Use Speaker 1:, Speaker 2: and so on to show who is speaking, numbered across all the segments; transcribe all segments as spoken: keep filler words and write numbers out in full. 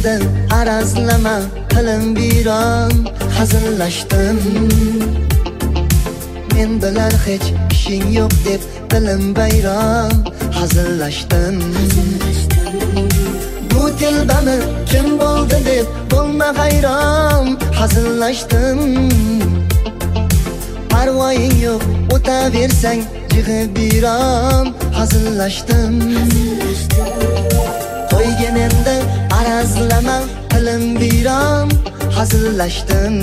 Speaker 1: Kelganda arazlama qilim biron hazillashdim. Men bilan hech ishing yo'q deb dilim bayron hazillashdim. Bu telbami kim bo'ldi deb bo'lma hayron hazillashdim. Parvoying yo'q o'taversang yig'ib biron hazillashdim. Qo'yganimda arazlama qilim biron hazillashdim.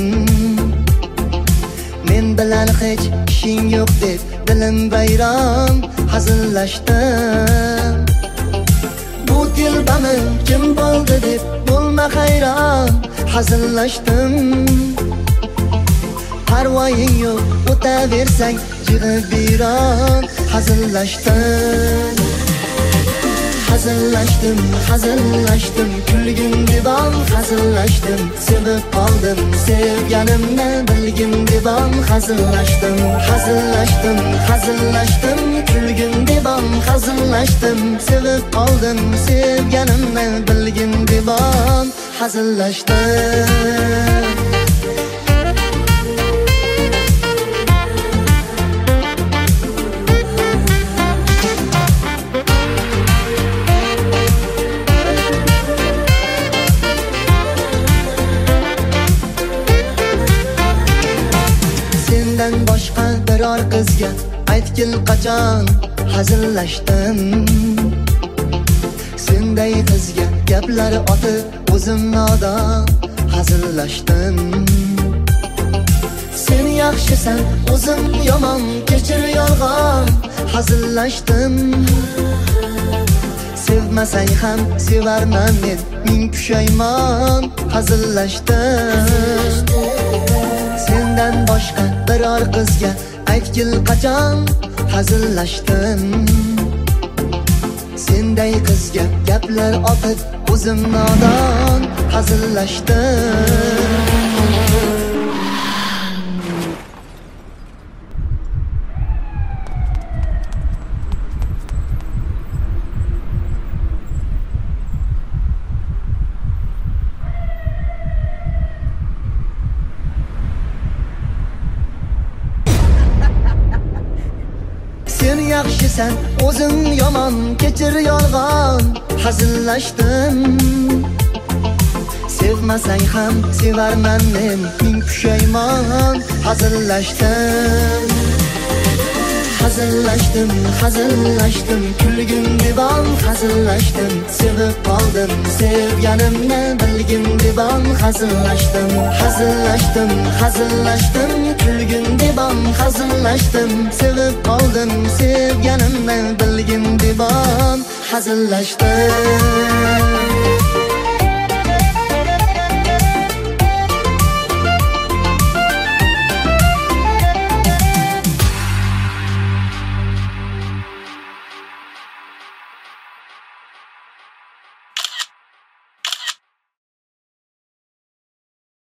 Speaker 1: Men bilan hech ishing yo'q deb dilim bayron hazillashdim. Bu telbami kim bo'ldi deb bo'lma hayron hazillashdim. Parvoying yo'q o'taversang yig'ib biron hazillashdim. Hazillashdim, hazillashdim, kulgin debam hazillashdim. Sevib qoldim, sevganimni bilgin debam hazillashdim. Hazillashdim, hazillashdim, kulgin debam hazillashdim. Sevib qoldim, sevganimni bilgin debam hazillashdim. Sendan boshqa biror qizga aytgil qachon hazillashdim. Senday qizga gaplar otib o'zim nodon hazillashdim. Sen yaxshisan, o'zim yomon, kechir yolg'on hazillashdim. Sevmasang ham sevarman men, ming pushaymon hazillashdim. Sendan boshqa biror qizga aytgil qachon hazillashdim. Senday qizga gaplar otib o'zim nodon hazillashdim. Sen yaxshisan, o'zim yomon, kechir yolg'on hazillashdim. Sevmasang ham sevarman men, ming pushaymon hazillashdim. Hazillashdim, hazillashdim, kulgin debam hazillashdim. Sevib qoldim, sevganimni bilgin debam hazillashdim. Hazillashdim, hazillashdim, kulgin debam hazillashdim. Sevib qoldim, sevganimni bilgin debam hazillashdim.